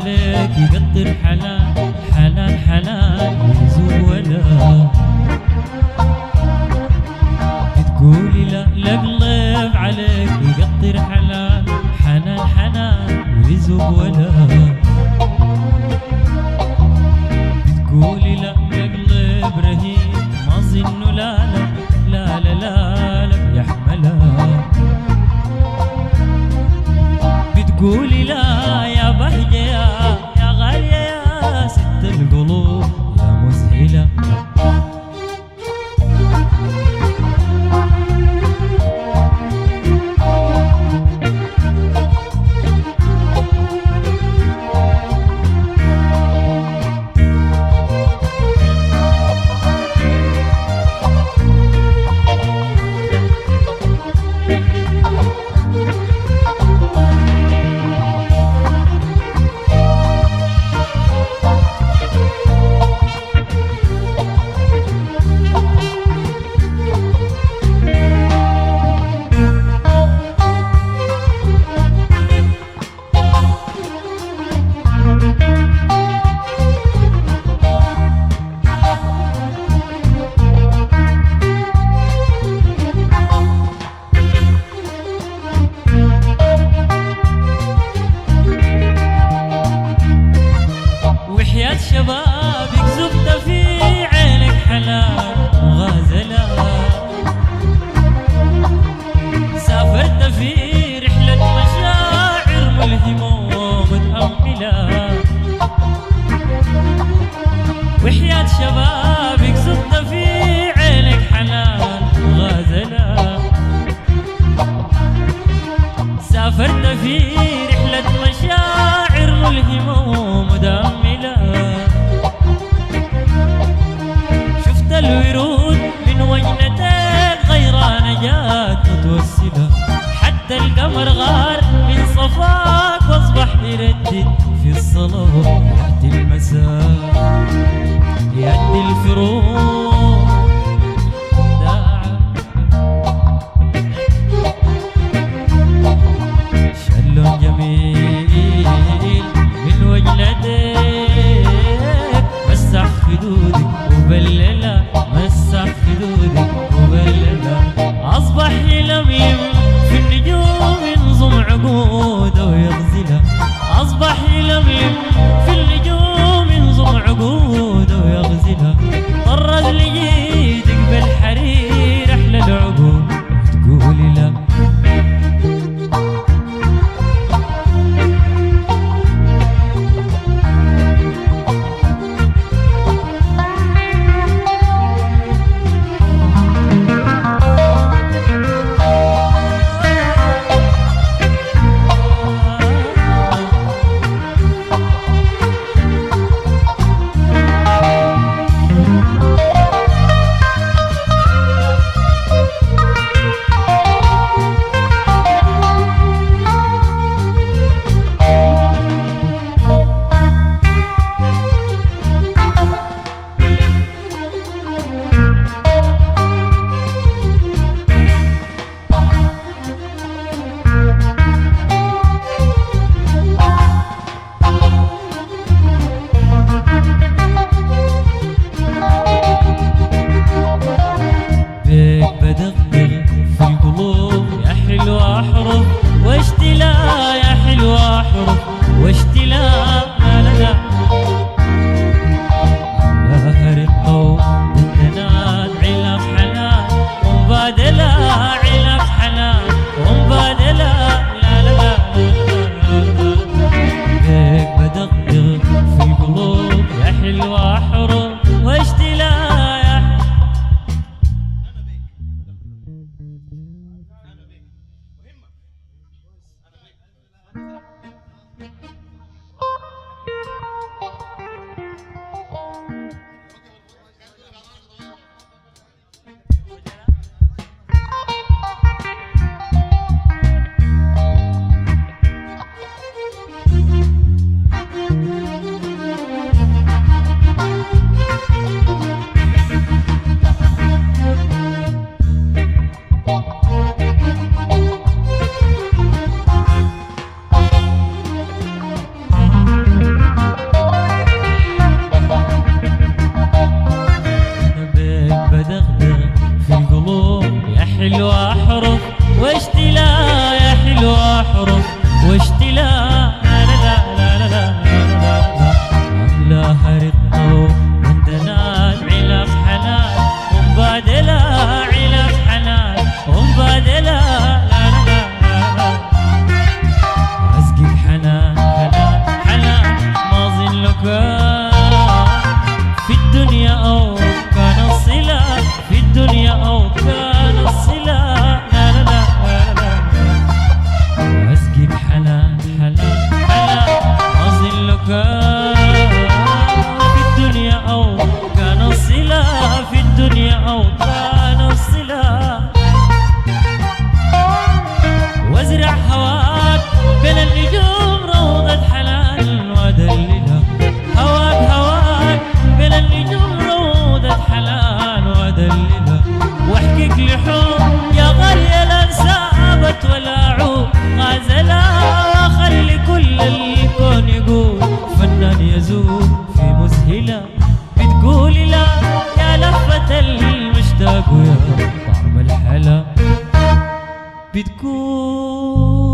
عليك يقطر حنان حنان حنان ويزوق ولا بتقولي لا لقلب عليك يقطر حنان حنان حنان ويزوق ولا بتقولي لا لقلب رهيب ما ظنه لا لا لا لا لا لا يحملها بتقولي لا يا بهجة يا غالية يا ست القلوب يا مذهلة شبابك زبدة في عينك حلال وغازلة سافرت في رحلة مشاعر ملهمة ومتأملة وحياة شبابك زبدة في عينك حلال وغازلة سافرت في رحلة مشاعر ملهمة ومتأملة شفت الورود من وجنتك غيرانة جات متوسلة حتى القمر غار من صفاك واصبح يردد في الصلاة يأتي المساء يأتي الفروق شلون جميل من وجنتك مسح خدودك وبللا مسح خدودك وبللا أصبح يلملم في النجوم ينظم عقوده ويغزلها أصبح يلملم في النجوم ينظم عقوده ويغزلها طرز تسوق في مذهلة بتقولي لا يا لفة المشتاق ويا طعم الحلا بتقول